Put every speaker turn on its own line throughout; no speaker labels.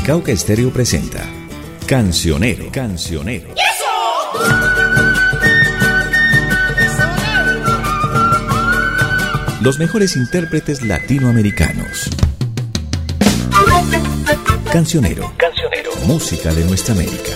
Unicauca Estéreo presenta Cancionero. Los mejores intérpretes latinoamericanos. Cancionero. Música de nuestra América.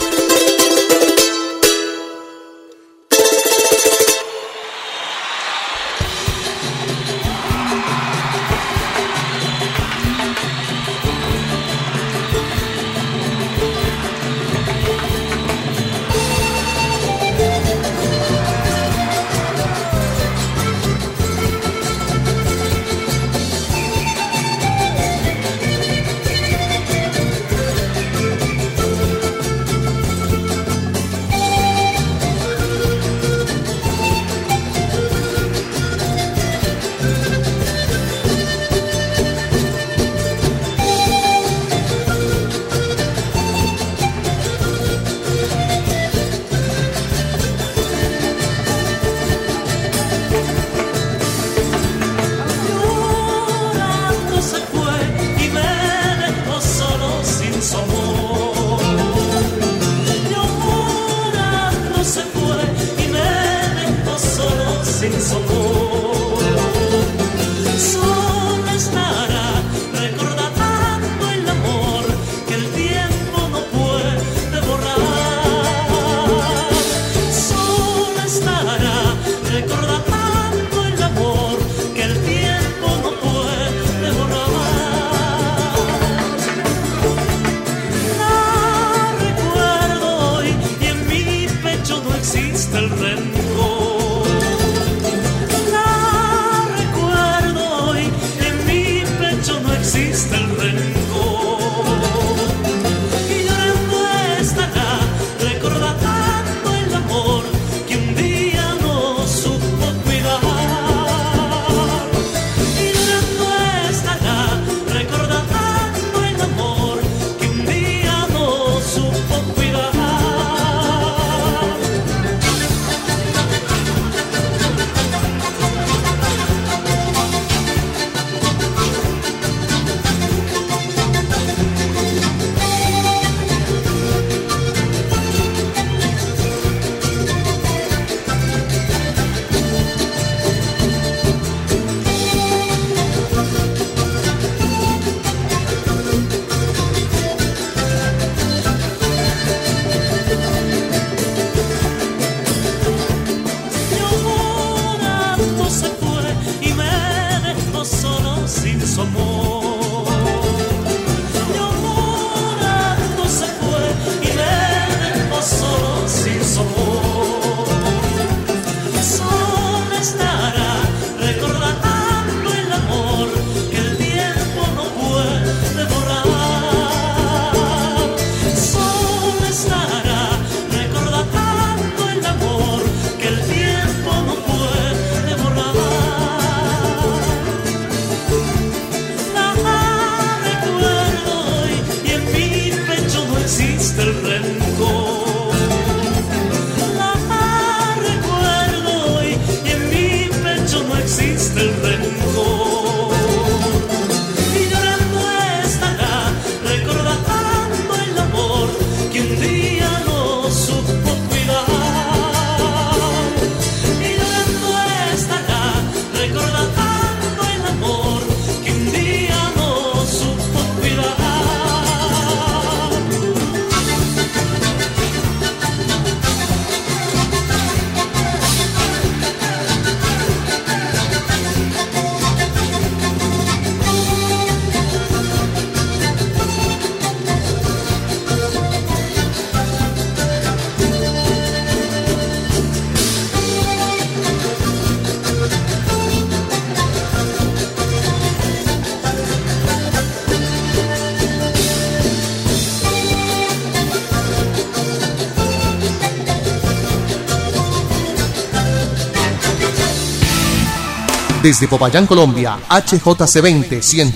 Desde Popayán, Colombia, HJC20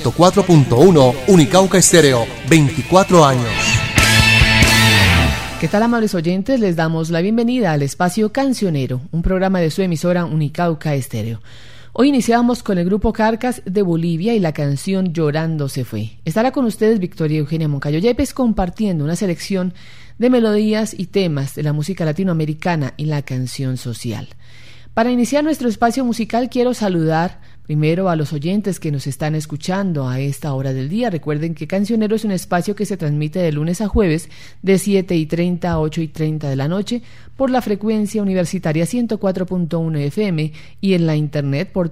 104.1, Unicauca Estéreo, 24 años.
¿Qué tal, amables oyentes? Les damos la bienvenida al espacio Cancionero, un programa de su emisora Unicauca Estéreo. Hoy iniciamos con el grupo Carcas de Bolivia y la canción Llorando se fue. Estará con ustedes Victoria Eugenia Moncayo Yepes compartiendo una selección de melodías y temas de la música latinoamericana y la canción social. Para iniciar nuestro espacio musical quiero saludar primero a los oyentes que nos están escuchando a esta hora del día. Recuerden que Cancionero es un espacio que se transmite de lunes a jueves de 7:30 a 8:30 de la noche por la frecuencia universitaria 104.1 FM y en la internet por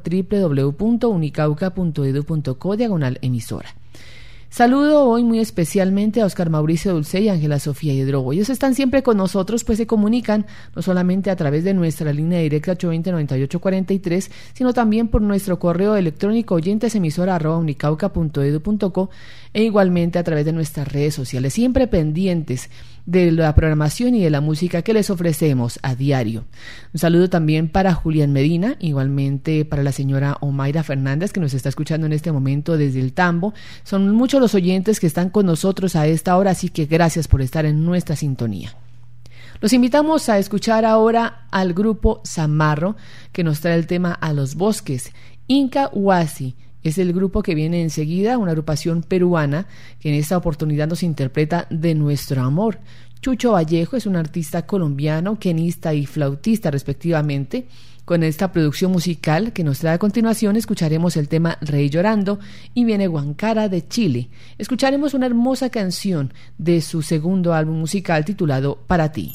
www.unicauca.edu.co/emisora. Saludo hoy muy especialmente a Oscar Mauricio Dulce y Ángela Sofía Hidrobo. Ellos están siempre con nosotros, pues se comunican no solamente a través de nuestra línea directa 820-9843, sino también por nuestro correo electrónico oyentesemisora@unicauca.edu.co e igualmente a través de nuestras redes sociales, siempre pendientes de la programación y de la música que les ofrecemos a diario. Un saludo también para Julián Medina, igualmente para la señora Omaira Fernández, que nos está escuchando en este momento desde el Tambo. Son muchos los oyentes que están con nosotros a esta hora, así que gracias por estar en nuestra sintonía. Los invitamos a escuchar ahora al grupo Zamarro, que nos trae el tema A los Bosques. Inca Huasi es el grupo que viene enseguida, una agrupación peruana que en esta oportunidad nos interpreta De Nuestro Amor. Chucho Vallejo es un artista colombiano, quenista y flautista respectivamente. Con esta producción musical que nos trae a continuación escucharemos el tema Rey Llorando y viene Guancara de Chile. Escucharemos una hermosa canción de su segundo álbum musical titulado Para ti.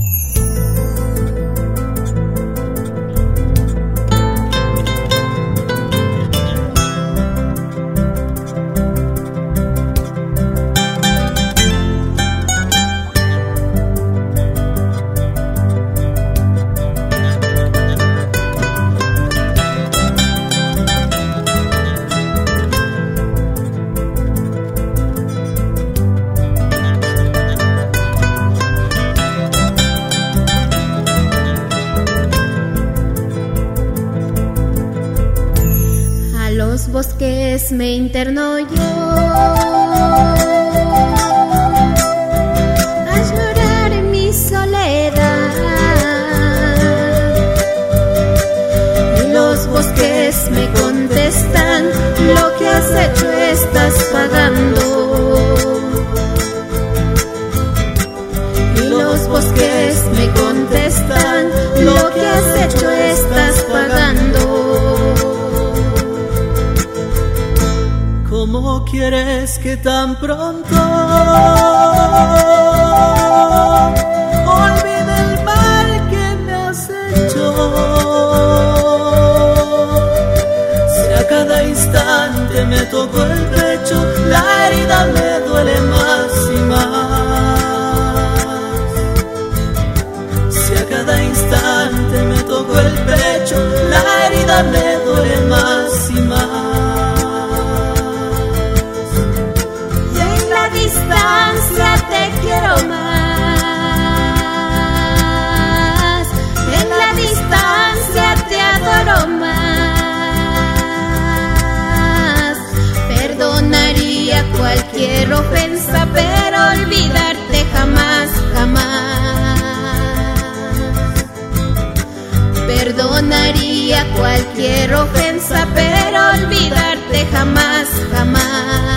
Bosques me interno yo a llorar en mi soledad, y los bosques me contestan: lo que has hecho estás pagando. Y los bosques me contestan: lo que has hecho estás pagando.
¿Cómo quieres que tan pronto olvide el mal que me has hecho? Si a cada instante me toco el pecho, la herida me duele más y más. Si a cada instante me toco el pecho, la herida me duele más y más.
Te quiero más, en la distancia te adoro más. Perdonaría cualquier ofensa, pero olvidarte jamás, jamás. Perdonaría cualquier ofensa, pero olvidarte jamás, jamás.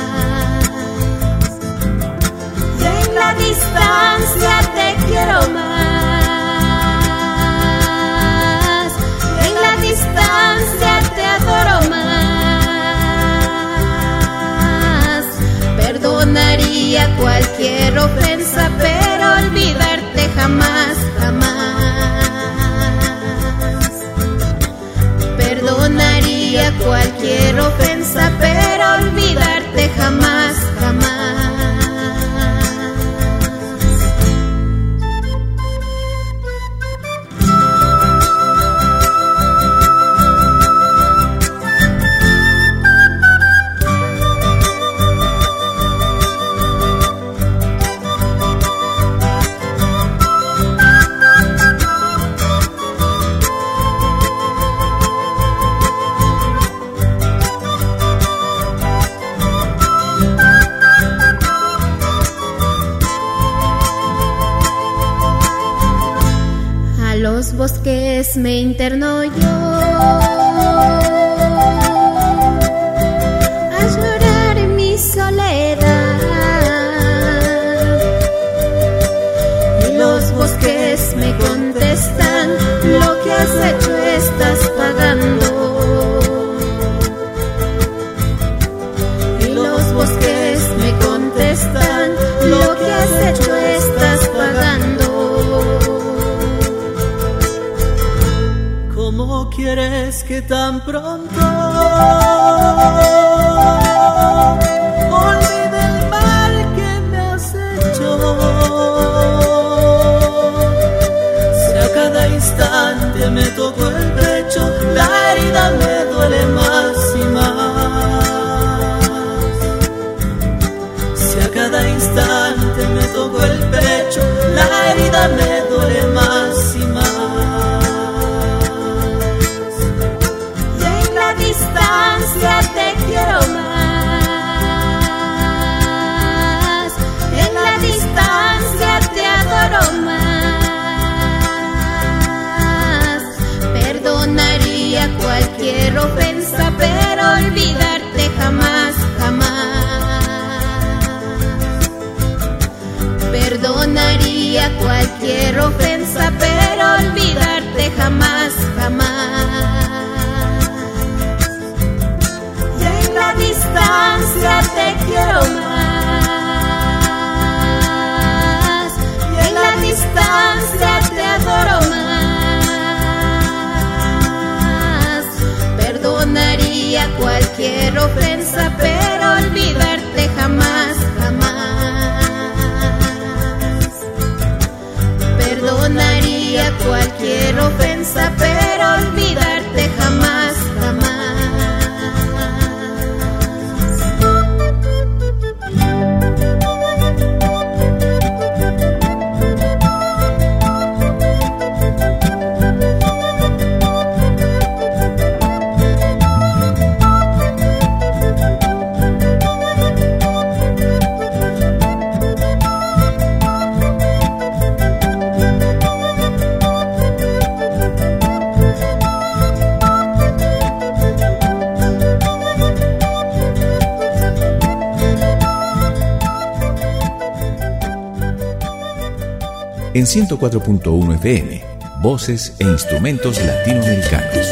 Distancia te quiero más, en la distancia te adoro más. Perdonaría cualquier ofensa, pero olvidarte jamás, jamás. Perdonaría cualquier ofensa, pero olvidarte jamás, jamás. Bosques me interno yo
quieres que tan pronto olvide el mal que me has hecho? Si a cada instante me toco el pecho, la herida me duele más y más. Si a cada instante me toco el pecho, la herida me duele más y más.
Te quiero más, en la distancia te adoro más. Perdonaría cualquier ofensa, pero olvidarte jamás, jamás. Perdonaría cualquier ofensa, pero olvidarte jamás, jamás. Distancia te quiero más, y en la distancia te adoro más. Perdonaría cualquier ofensa, pero olvidarte jamás, jamás. Perdonaría cualquier ofensa, pero olvidarte jamás, jamás.
En 104.1 FM, voces e instrumentos latinoamericanos.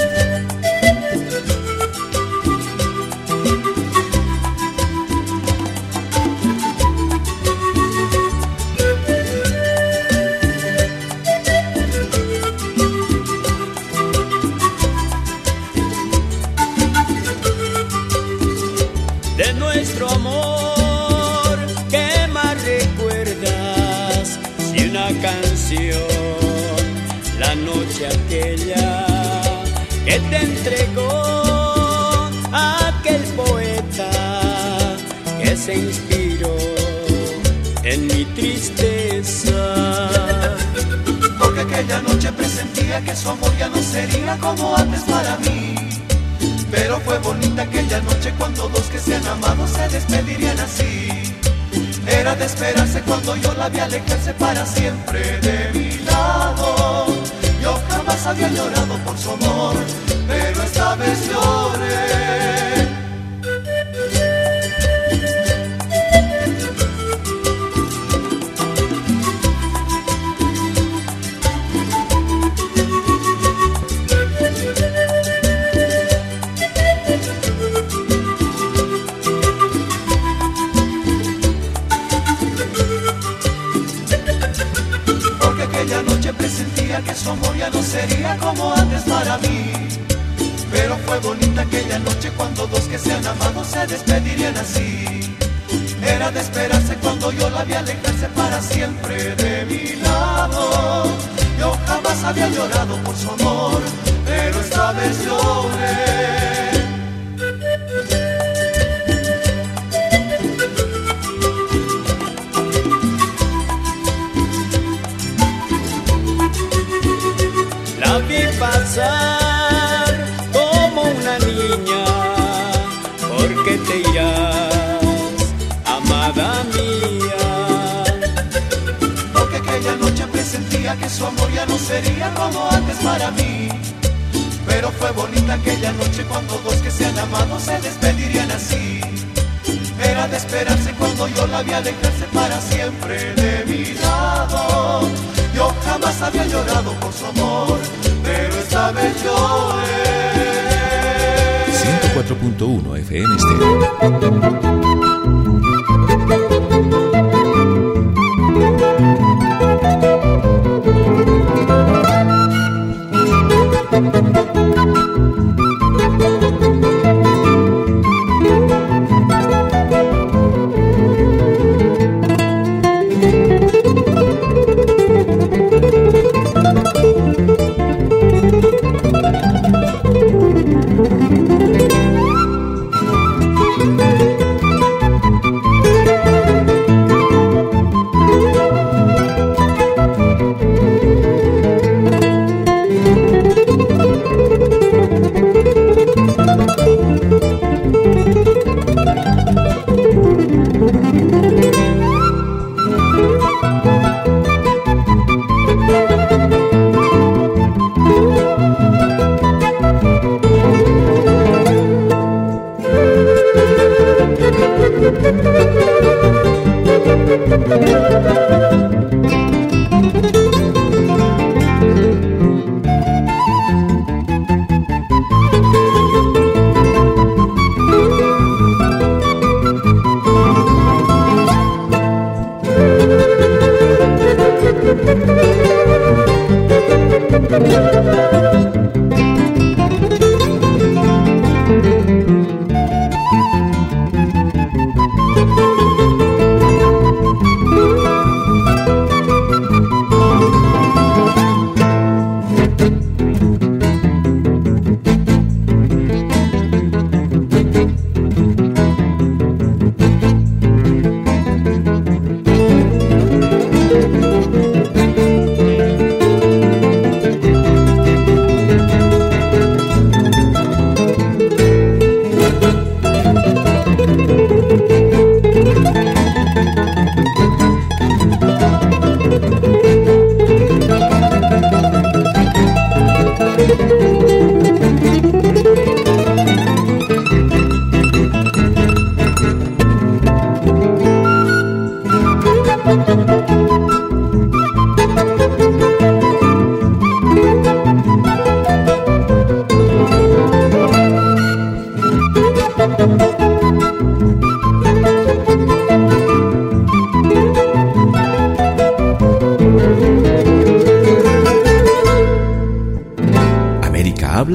De nuestro amor, ¿qué más recuerdas? Si una canción, la noche aquella que te entregó aquel poeta que se inspiró en mi tristeza.
Porque aquella noche presentía que su amor ya no sería como antes para mí. Pero fue bonita aquella noche cuando dos que se han amado se despedirían así. Era de esperarse cuando yo la vi alejarse para siempre de mi lado. Yo jamás había llorado por su amor, pero esta vez lloré. Presentía que su amor ya no sería como antes para mí. Pero fue bonita aquella noche cuando dos que se han amado se despedirían así. Era de esperarse cuando yo la vi alejarse para siempre de mi lado. Yo jamás había llorado por su amor, pero esta vez lloré.
La vi pasar como una niña, ¿por qué te irás, amada mía?
Porque aquella noche presentía que su amor ya no sería como antes para mí. Pero fue bonita aquella noche cuando dos que se han amado se despedirían así. Era de esperarse cuando yo la vi alejarse para siempre de mi lado. Yo jamás había llorado por su amor, pero esta vez lloré.
104.1 FM Estéreo.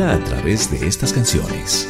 vida a través de estas canciones.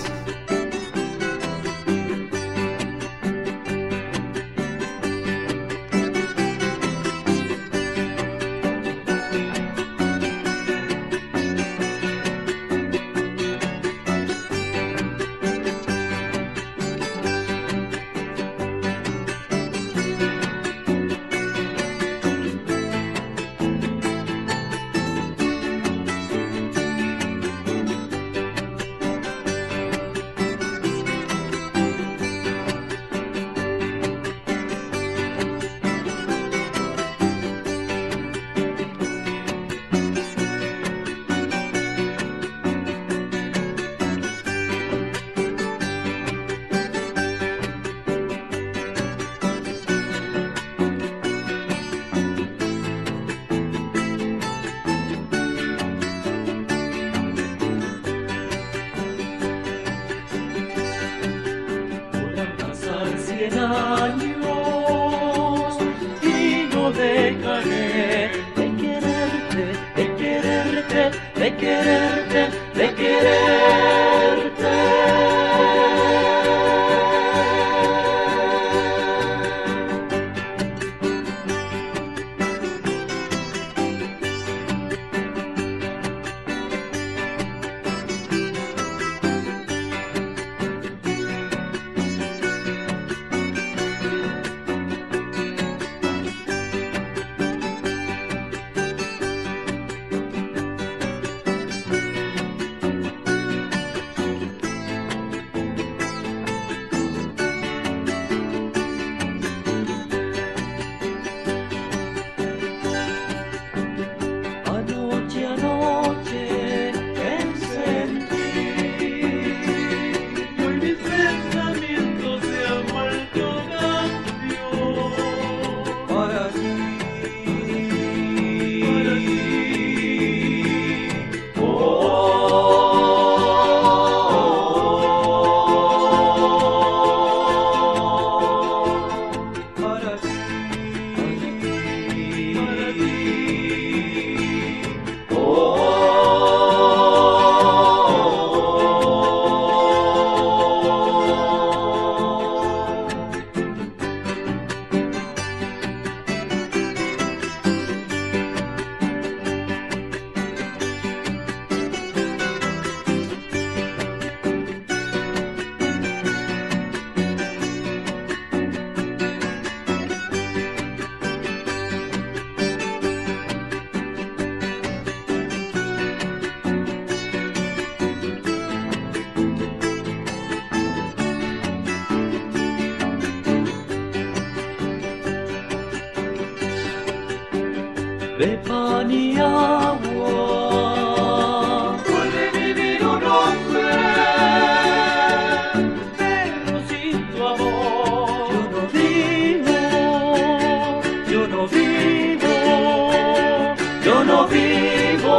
de pan y agua puede vivir un hombre, pero sin tu amor yo no vivo, yo no vivo, yo no vivo.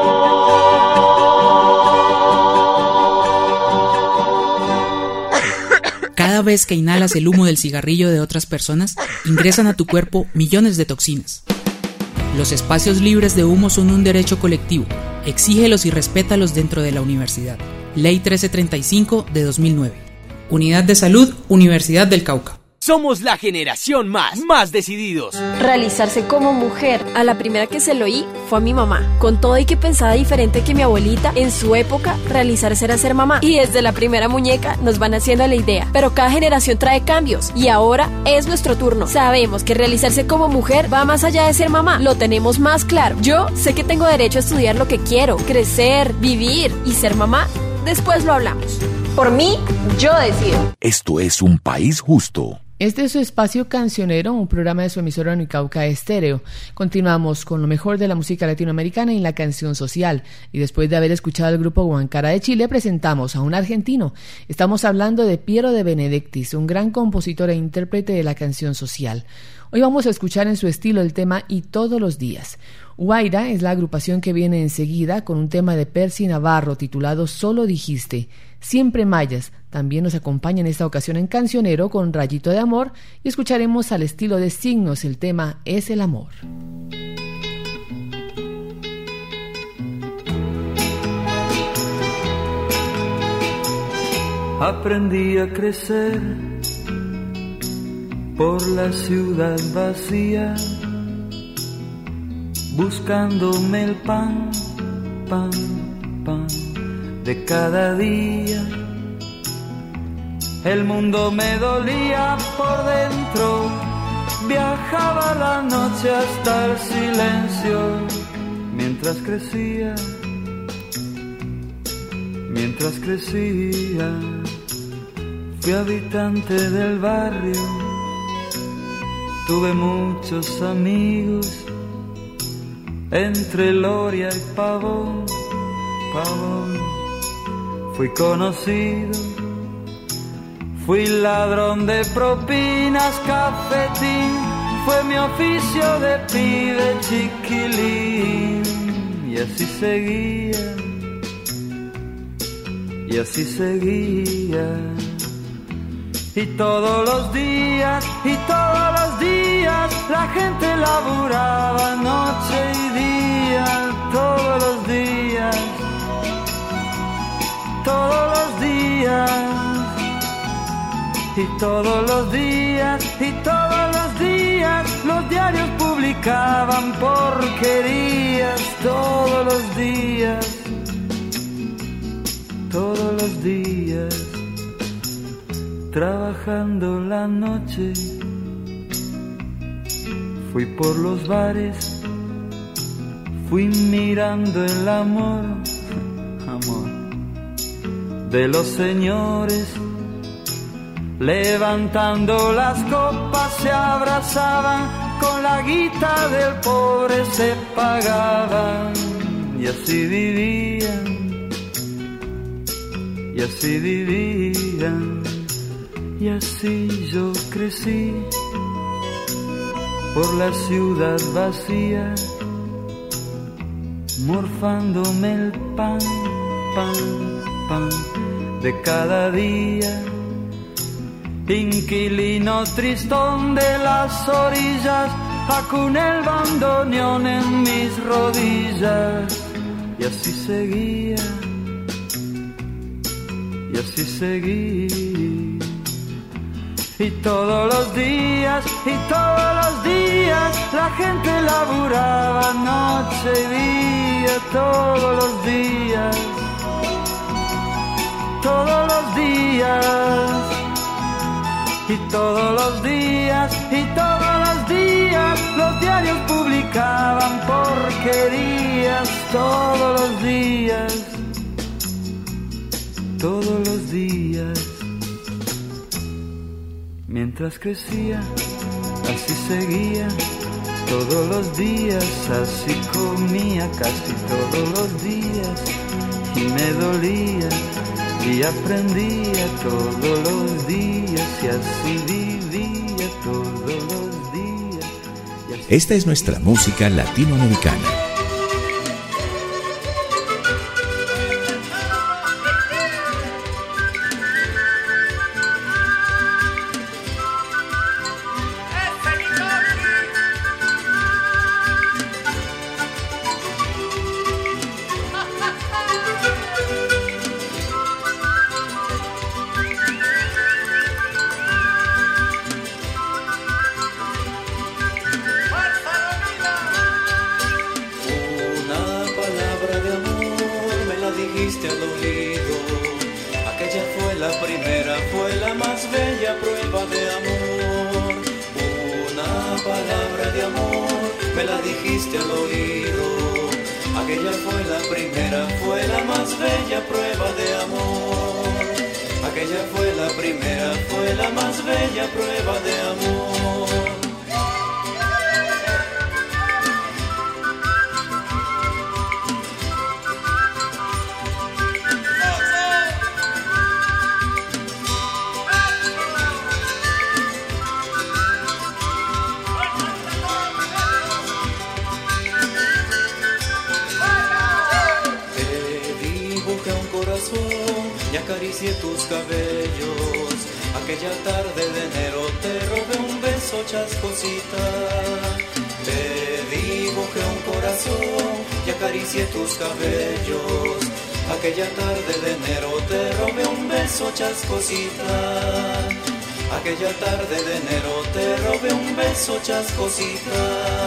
Cada vez que inhalas el humo del cigarrillo de otras personas, ingresan a tu cuerpo millones de toxinas. Los espacios libres de humo son un derecho colectivo. Exígelos y respétalos dentro de la universidad. Ley 1335 de 2009. Unidad de Salud, Universidad del Cauca.
Somos la generación más decididos.
Realizarse como mujer. A la primera que se lo oí fue a mi mamá. Con todo y que pensaba diferente que mi abuelita, en su época, realizarse era ser mamá. Y desde la primera muñeca nos van haciendo la idea. Pero cada generación trae cambios. Y ahora es nuestro turno. Sabemos que realizarse como mujer va más allá de ser mamá. Lo tenemos más claro. Yo sé que tengo derecho a estudiar lo que quiero, crecer, vivir y ser mamá. Después lo hablamos. Por mí, yo decido.
Esto es Un País Justo.
Este es su espacio cancionero, un programa de su emisora Unicauca Estéreo. Continuamos con lo mejor de la música latinoamericana y la canción social. Y después de haber escuchado al grupo Guancara de Chile, presentamos a un argentino. Estamos hablando de Piero de Benedictis, un gran compositor e intérprete de la canción social. Hoy vamos a escuchar en su estilo el tema Y todos los días. Guaira es la agrupación que viene enseguida con un tema de Percy Navarro titulado Solo dijiste. Siempre Mayas también nos acompaña en esta ocasión en Cancionero con Rayito de Amor y escucharemos al estilo de Signos el tema Es el amor.
Aprendí a crecer por la ciudad vacía, buscándome el pan, pan, pan de cada día. El mundo me dolía por dentro, viajaba la noche hasta el silencio. Mientras crecía, fui habitante del barrio, tuve muchos amigos, entre Loria y Pavón, Pavón. Fui conocido, fui ladrón de propinas, cafetín, fue mi oficio de pibe chiquilín. Y así seguía, y así seguía. Y todos los días, la gente laburaba noche y día, todos los días, y todos los días, los diarios publicaban porquerías, todos los días, trabajando la noche. Fui por los bares, fui mirando el amor de los señores. Levantando las copas se abrazaban, con la guita del pobre se pagaban. Y así vivían, y así vivían. Y así yo crecí por la ciudad vacía, morfándome el pan, pan, pan de cada día. Inquilino tristón de las orillas, acuné el bandoneón en mis rodillas. Y así seguía, y así seguí. Y todos los días, la gente laburaba noche y día, todos los días, y todos los días, los diarios publicaban porquerías, todos los días. Mientras crecía, así seguía, todos los días, así comía casi todos los días, y me dolía, y aprendía todos los días, y así vivía todos los días.
Esta es nuestra música latinoamericana.
Acaricié tus cabellos, aquella tarde de enero te robé un beso chascosita. Te dibujé un corazón y acaricié tus cabellos, Aquella tarde de enero te robé un beso, chascosita. Aquella tarde de enero te robé un beso, chascosita.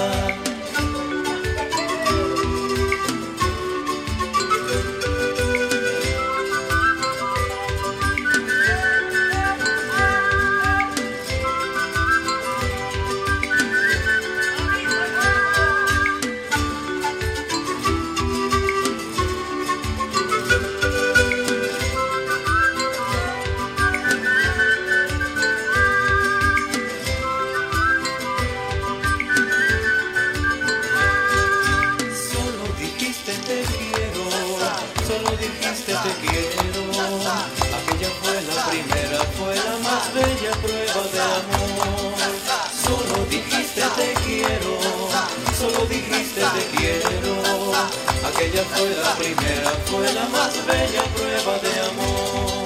Aquella fue la primera, fue la más bella prueba de amor.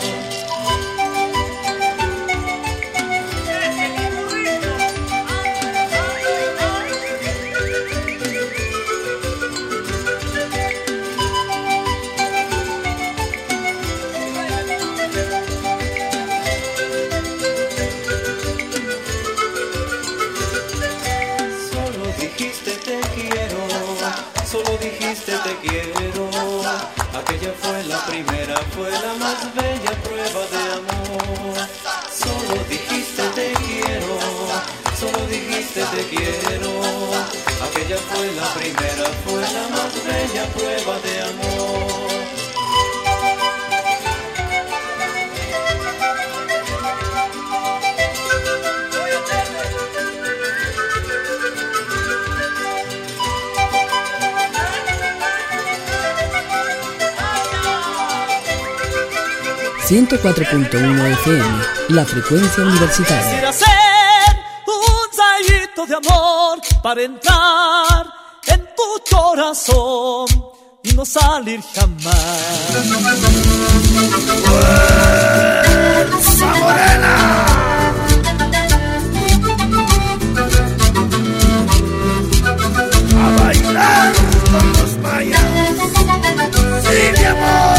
Solo dijiste te quiero, solo dijiste te quiero. Aquella fue la primera, fue la más bella prueba de amor. Solo dijiste te quiero, solo dijiste te quiero. Aquella fue la primera, fue la más bella prueba de amor.
104.1 FM, la frecuencia universitaria.
Quisiera ser un rayito de amor para entrar en tu corazón y no salir jamás.
¡Fuerza morena! A bailar con los mayas. Sí, mi amor.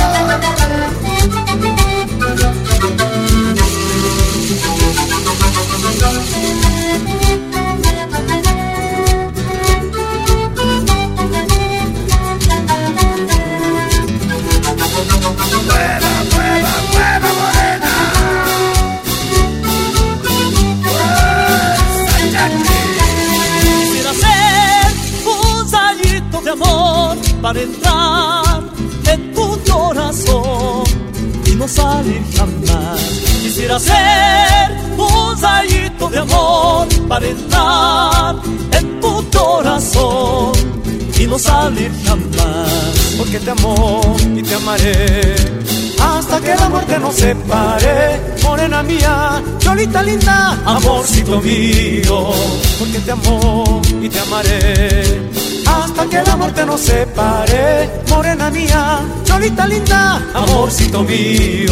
Para entrar en tu corazón y no salir jamás. Quisiera ser un rayito de amor para entrar en tu corazón y no salir jamás.
Porque te amo y te amaré hasta que la muerte nos separe. Morena mía, cholita linda, amorcito mío. Porque te amo y te amaré hasta que la muerte nos separe. Morena mía, cholita linda, amorcito mío.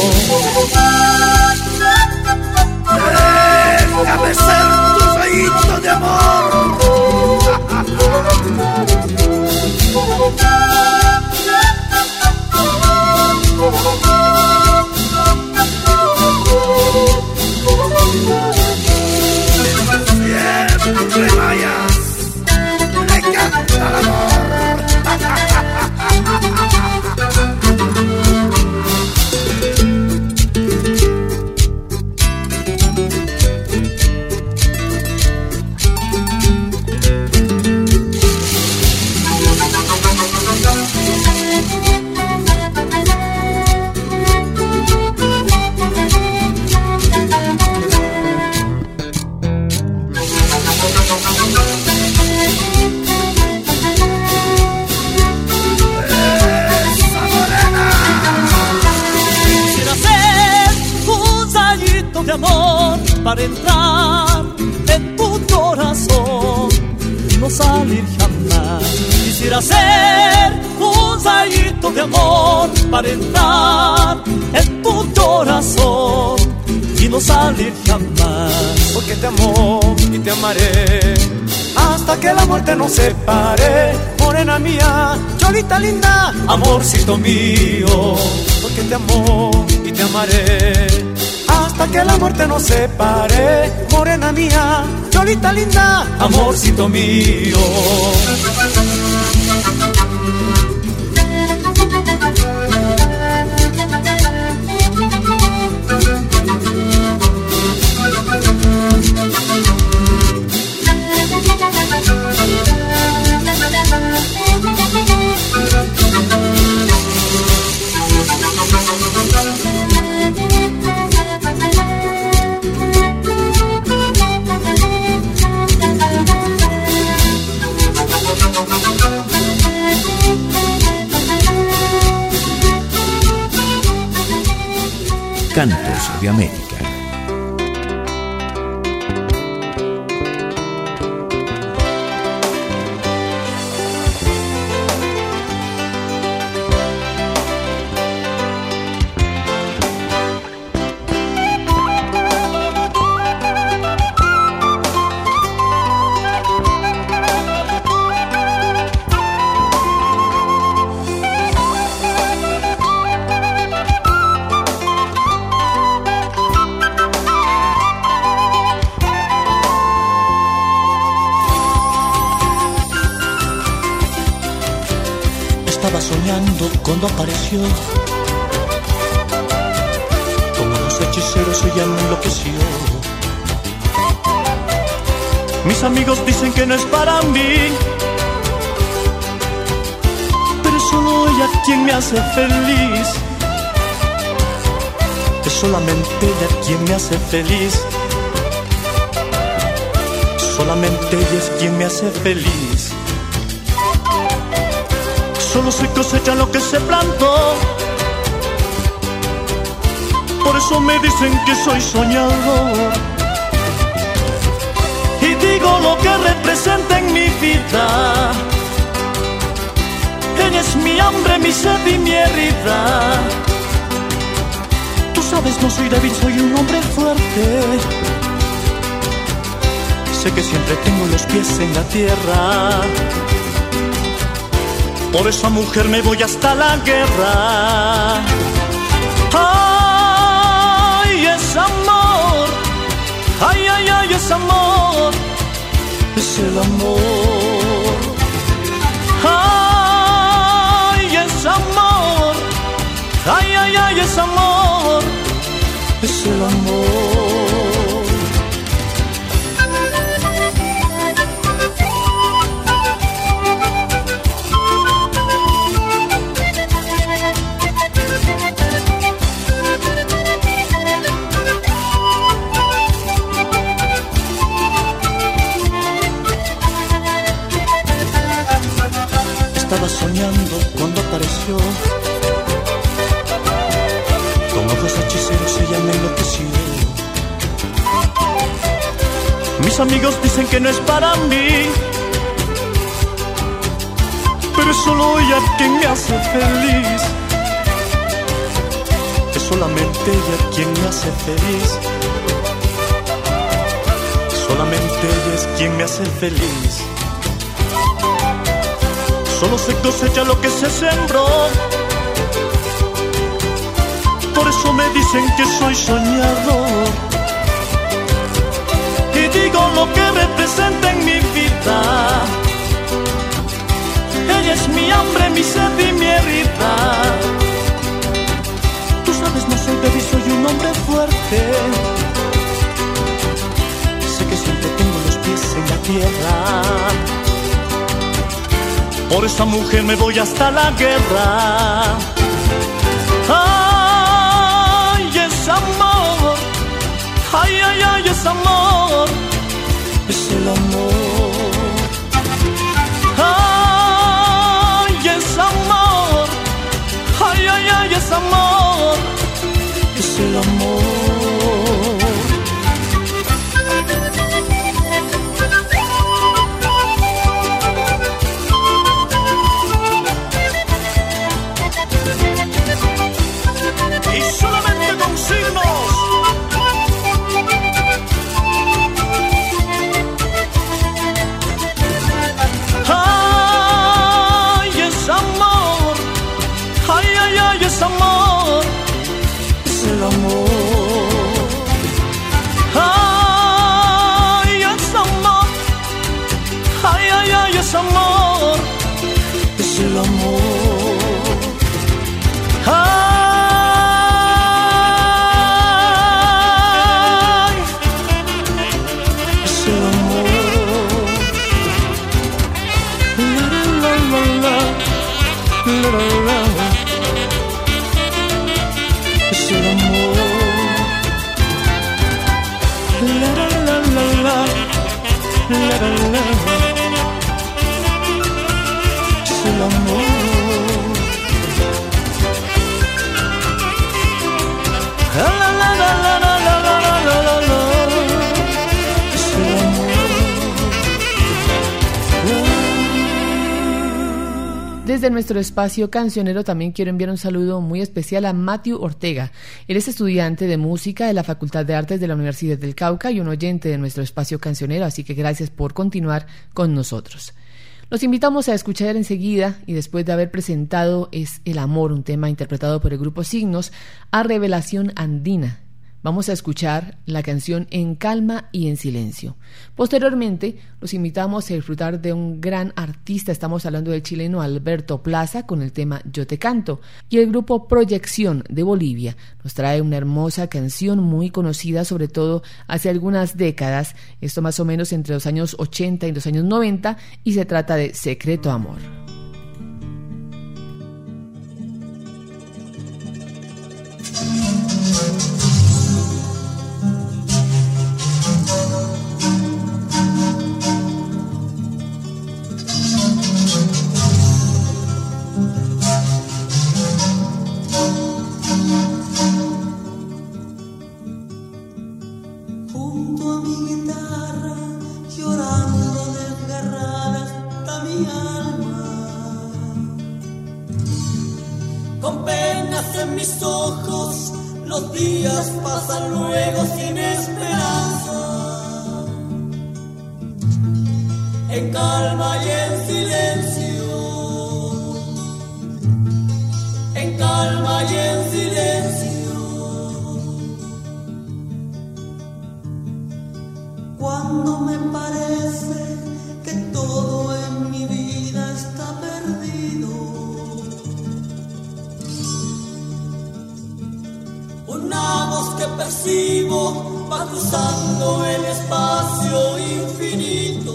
Déjame ser tu rayito de amor. Siempre vayas, le canta el amor.
Para entrar en tu corazón y no salir jamás. Quisiera ser un rayito de amor para entrar en tu corazón y no salir jamás.
Porque te amo y te amaré hasta hasta que la muerte nos separe. Morena mía, cholita linda, amorcito mío, porque te amo y te amaré hasta que la muerte nos separe. Morena mía, cholita linda, amorcito mío.
Cantos de América.
Estaba soñando cuando apareció, como los hechiceros ella me enloqueció.
Mis amigos dicen que no es para mí, pero es solo ella quien me hace feliz. Es solamente ella quien me hace feliz. Solamente ella es quien me hace feliz. Solo se cosecha lo que se plantó, por eso me dicen que soy soñador. Y digo lo que representa en mi vida. Ella es mi hambre, mi sed y mi herida. Tú sabes, no soy débil, soy un hombre fuerte. Sé que siempre tengo los pies en la tierra. Por esa mujer me voy hasta la guerra. Ay, es amor. Ay, ay, ay, es amor. Es el amor. Ay, es amor. Ay, ay, ay, es amor. Es el amor. Estaba soñando cuando apareció, con ojos hechiceros ella me enloqueció. Mis amigos dicen que no es para mí, pero es solo ella quien me hace feliz. Es solamente ella quien me hace feliz. Solamente ella es quien me hace feliz. Solo se cosecha lo que se sembró, por eso me dicen que soy soñador. Y digo lo que representa en mi vida. Ella es mi hambre, mi sed y mi herida. Tú sabes, no soy débil, soy un hombre fuerte. Sé que siempre tengo los pies en la tierra. Por esa mujer me voy hasta la guerra. Ay, es amor. Ay, ay, ay, es amor. Es el amor. Ay, es amor. Ay, ay, ay, es amor. Es el amor. Y solamente con signos
Es el amor. La la la la la, la la la. Es el amor. La la la la la la la la la la. Es el amor.
Desde nuestro espacio cancionero también quiero enviar un saludo muy especial a Matthew Ortega. Él es estudiante de música de la Facultad de Artes de la Universidad del Cauca y un oyente de nuestro espacio cancionero, así que gracias por continuar con nosotros. Los invitamos a escuchar enseguida, y después de haber presentado Es el Amor, un tema interpretado por el grupo Signos, a Revelación Andina. Vamos a escuchar la canción En Calma y en Silencio. Posteriormente, los invitamos a disfrutar de un gran artista. Estamos hablando del chileno Alberto Plaza con el tema Yo te canto. Y el grupo Proyección de Bolivia nos trae una hermosa canción muy conocida, sobre todo hace algunas décadas. Esto más o menos entre los años 80 y los años 90. Y se trata de Secreto Amor.
Los días pasan luego sin esperanza, en calma y en silencio, en calma y en silencio. Cuando me parece que todo en mi vida está perdido, una voz que percibo va cruzando el espacio infinito.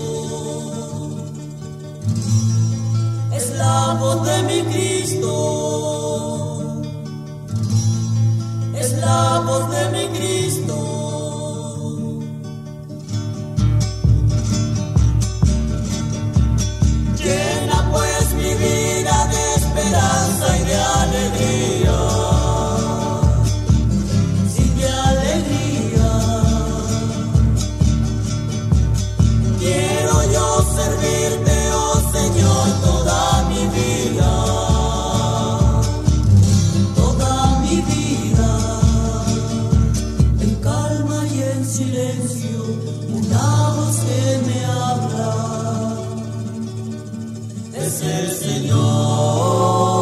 Es la voz de mi Cristo, es la voz de mi Cristo. Llena pues mi vida de esperanza y de alegría. Servirte, oh Señor, toda mi vida, toda mi vida, en calma y en silencio, una voz que me habla, es el Señor.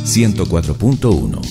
104.1.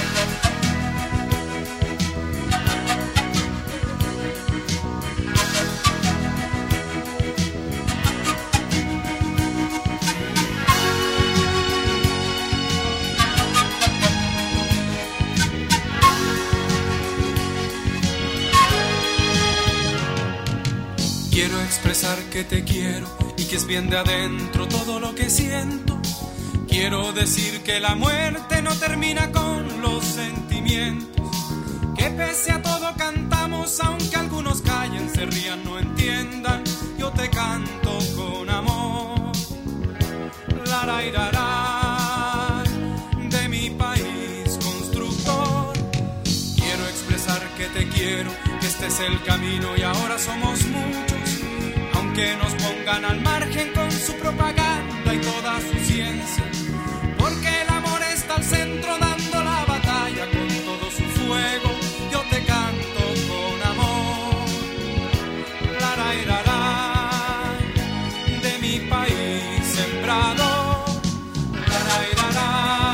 Quiero expresar que te quiero y que es bien de adentro todo lo que siento. Quiero decir que la muerte no termina con los sentimientos, que pese a todo cantamos, aunque algunos callen, se rían, no entiendan. Yo te canto con amor, la ra ra ra, de mi país constructor. Quiero expresar que te quiero, que este es el camino y ahora somos muchos, aunque nos pongan al margen con su propaganda y toda su ciencia. Porque el amor está al centro dando la batalla con todo su fuego. Yo te canto con amor, la ra ra ra, de mi país sembrador. La ra ra ra,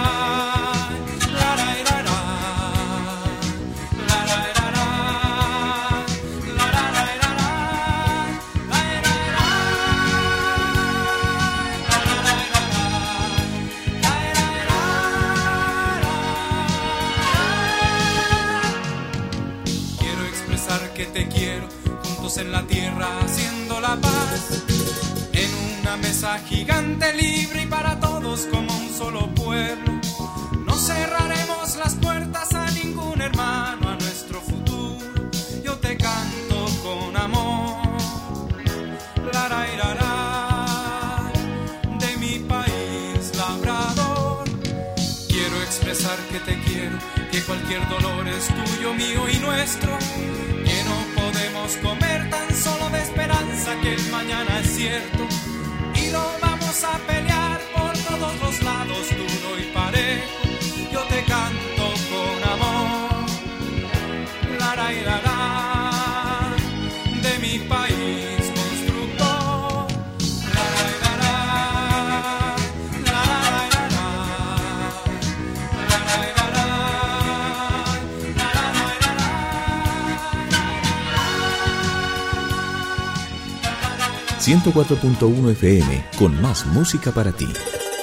la ra ra ra, la ra ra ra, la ra ra ra, la ra ra ra. Que te quiero, juntos en la tierra haciendo la paz, en una mesa gigante libre y para todos como un solo pueblo. No cerraremos las puertas a ningún hermano, a nuestro futuro. Yo te canto con amor, la ra ra ra, de mi país labrador. Quiero expresar que te quiero, que cualquier dolor es tuyo, mío y nuestro. Que no podemos comer tan solo de esperanza, que el mañana es cierto. Y lo vamos a pelear por todos los lados, duro y parejo. Yo te canto con amor, la ra ra ra, de mi país constructor. La ra ra ra, la ra ra ra, la ra ra ra.
104.1 FM, con más música para ti.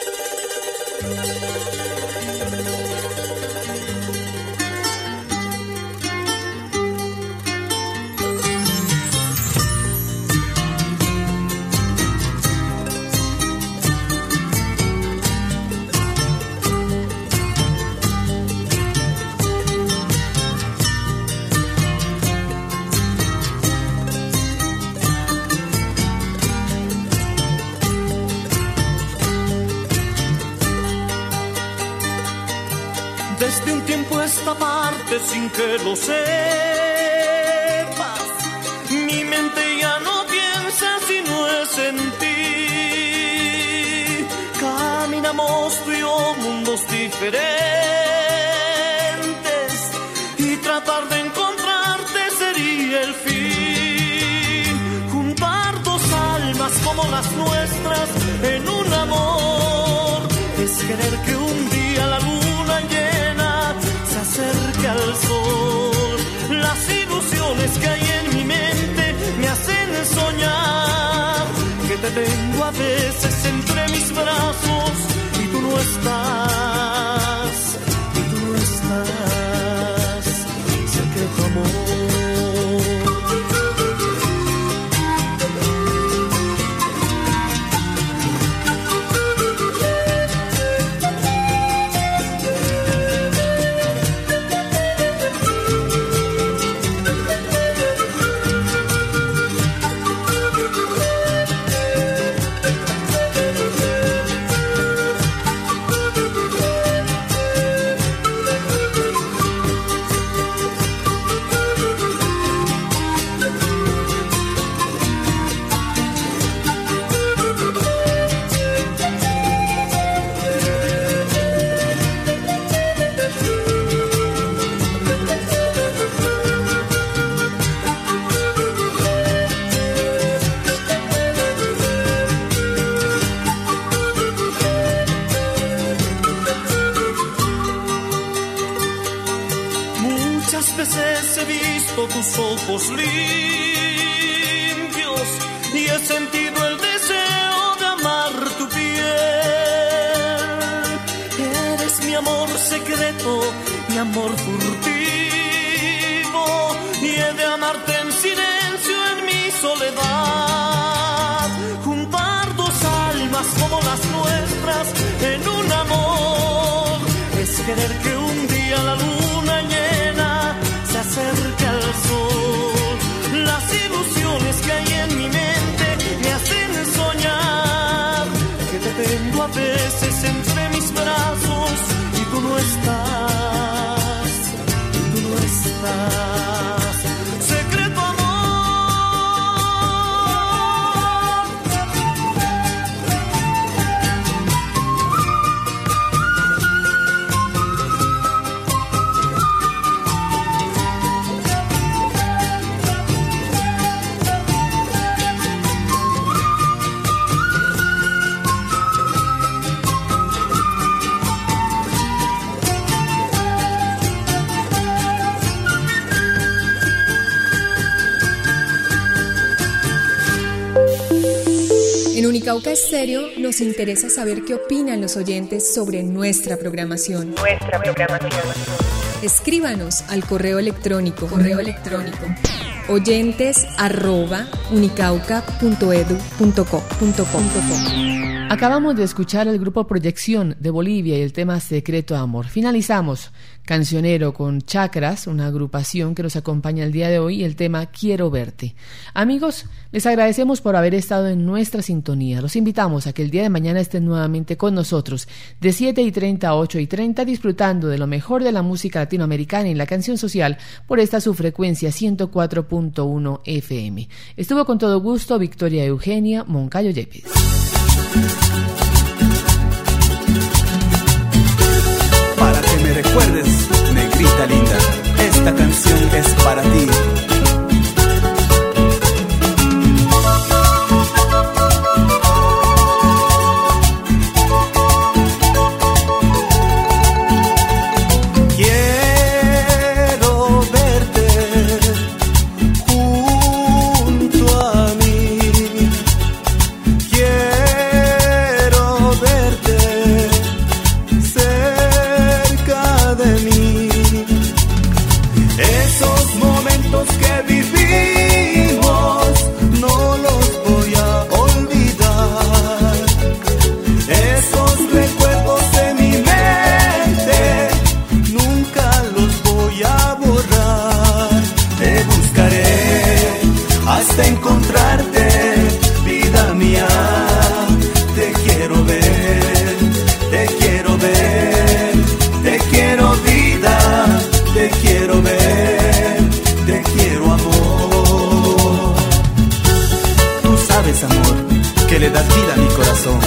Desde un tiempo a esta parte, sin que lo sepas, mi mente ya no piensa si no es en ti. Caminamos tú y yo mundos diferentes y tratar de encontrarte sería el fin. Juntar dos almas como las nuestras en un amor es querer que un día la luna llena se acerque al sol. Las ilusiones que hay en mi mente me hacen soñar que te tengo a veces entre mis brazos y tú no estás, y tú no estás cerca de tu amor. veces he visto tus ojos limpios y he sentido el deseo de amar tu piel. Eres mi amor secreto, mi amor furtivo, y he de amarte en silencio en mi soledad. Juntar dos almas como las nuestras en un amor es querer que un día la luna llena se acerque al sol. Las ilusiones que hay en mi mente me hacen soñar que te tengo a veces entre mis brazos y tú no estás, tú no estás. Secreto amor.
En Unicauca Estéreo nos interesa saber qué opinan los oyentes sobre nuestra programación. Escríbanos al correo electrónico oyentes@unicauca.edu.co.
Acabamos de escuchar el grupo Proyección de Bolivia y el tema Secreto Amor. Finalizamos Cancionero con Chakras, una agrupación que nos acompaña el día de hoy, y el tema Quiero Verte. Amigos, les agradecemos por haber estado en nuestra sintonía. Los invitamos a que el día de mañana estén nuevamente con nosotros de 7:30 a 8:30, disfrutando de lo mejor de la música latinoamericana y la canción social por esta su frecuencia 104.1 FM. Estuvo con todo gusto Victoria Eugenia Moncayo Yepes.
Para que me recuerdes, negrita linda, esta canción es para ti.
Encontrarte, vida mía, te quiero ver, te quiero ver, te quiero vida, te quiero ver, te quiero amor.
Tú sabes, amor, que le das vida a mi corazón.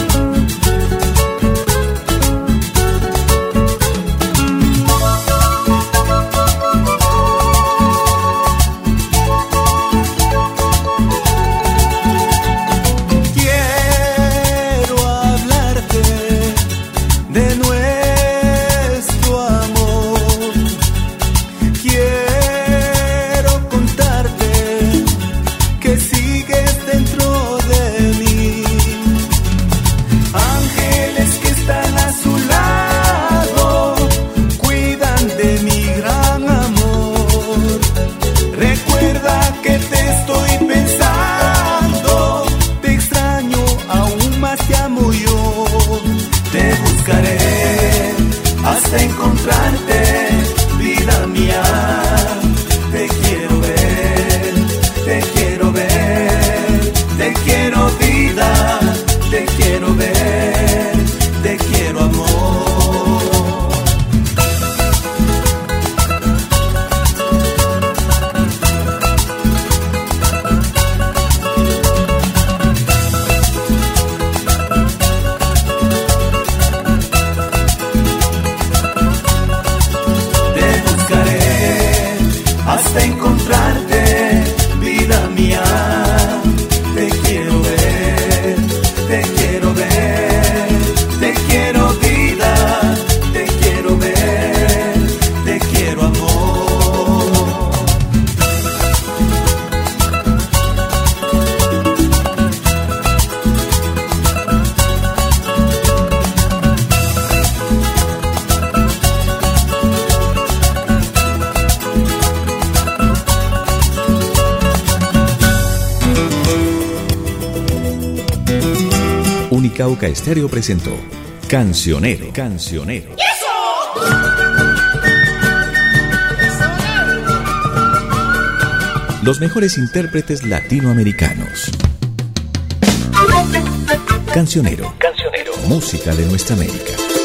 Unicauca Estéreo presentó Cancionero. Los mejores intérpretes latinoamericanos. Cancionero. Música de nuestra América.